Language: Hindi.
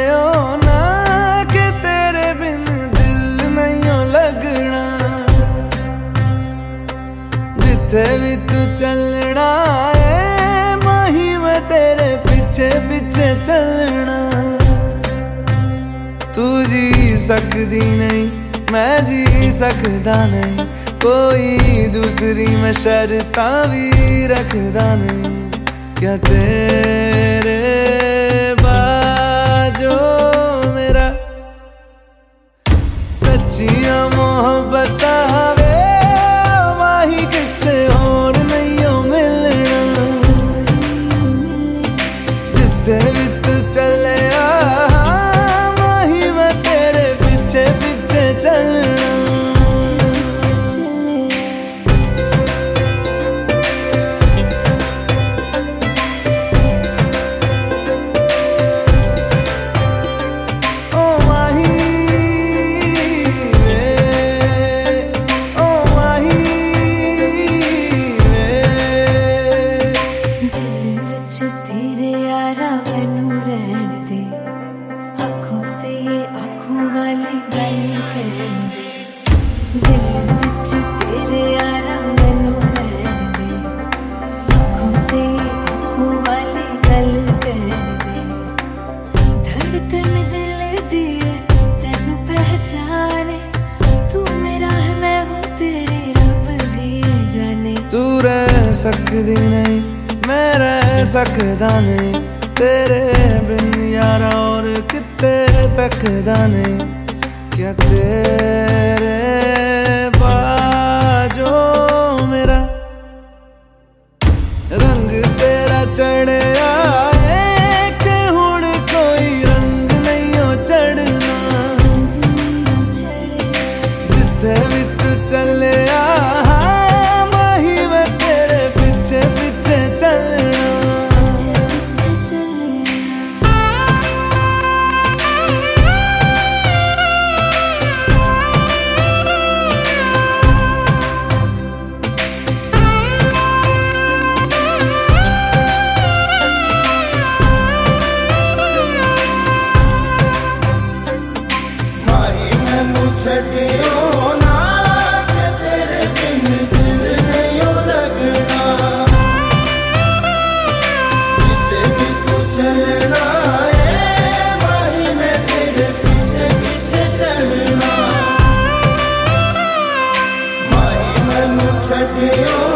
हो ना कि तेरे बिन दिल नहीं हो लगना। जिथे भी तू चलना है माही मैं तेरे पीछे पीछे चलना। तू जी सकदी नहीं मैं जी सकदा नहीं, कोई दूसरी मैं शर्तां भी रखदा नहीं। क्या तेरे बाजो मेरा सच्चियां मोहब्बत वे माही किते और नहीं हो मिलना। जिथे भी तू चले माही मैं तेरे पीछे पीछे चलना। तेरे यारा मैनू रहन दे, आँखों से ये आँखों वाली गल कहन दे। दिल विच तेरे यारा मैनू रहन दे, आँखों से ये आँखों वाली गल कहन दे। धड़कन दिल दी है तेनू पहचाने, तू मेरा है मैं हूँ तेरी रब भी जाने। तू रह सकदी नहीं मैं रह सकदा नहीं, तेरे बिन यारा और किते तकदा नहीं। क्या तेरे बाजो मेरा रंग तेरा चढ़े आए कि हुण कोई रंग नहीं हो चढ़ना। जिथे भी तू चले माही मैं तेरे पीछे पीछे चलना। छड़ियो ना कि तेरे बिन दिल नहीं हो लगना। जिते भी तू चलना है माही मैं तेरे पीछे पीछे चलना। माही मैनू छड़ियो